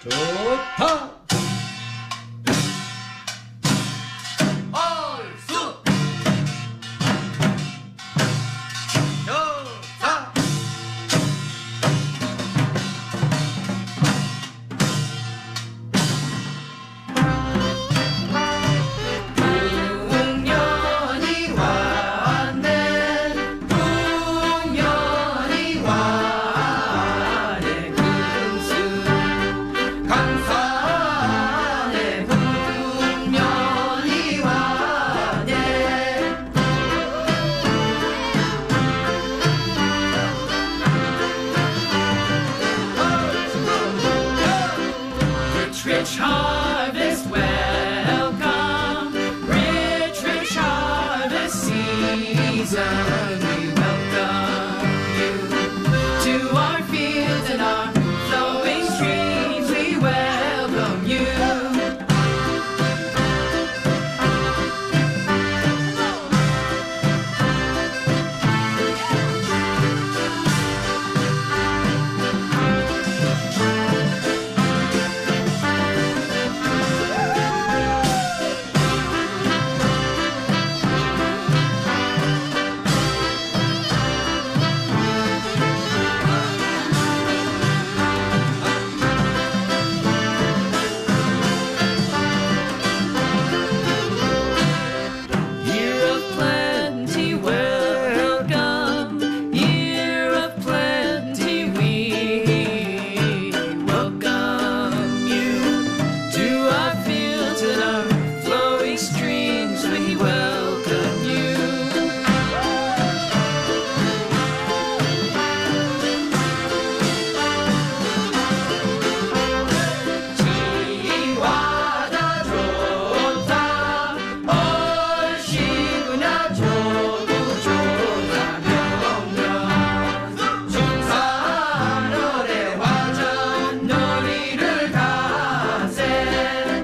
좋다. 얼쑤. 좋다. 풍년이 왔네. 풍년이 왔네. 금수 강산에 풍년이 왔네. Rich, rich harvest, welcome. Rich, rich harvest season. We welcome you to our fields and our flowing streams. We welcome you. Year of plenty, welcome. Year of plenty, we welcome you to our fields and our flowing streams. We welcome you. 지와다 좋다. 얼씨구나 좋고 좋다. 명명 중산월의 화전 놀이를 가세.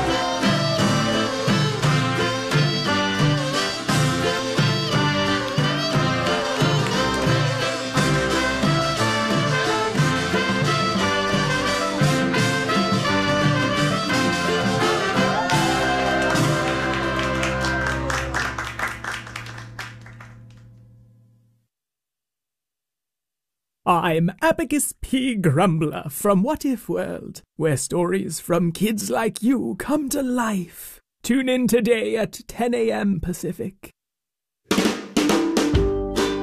I'm Abacus P. Grumbler from What If World, where stories from kids like you come to life. Tune in today at 10 a.m. Pacific.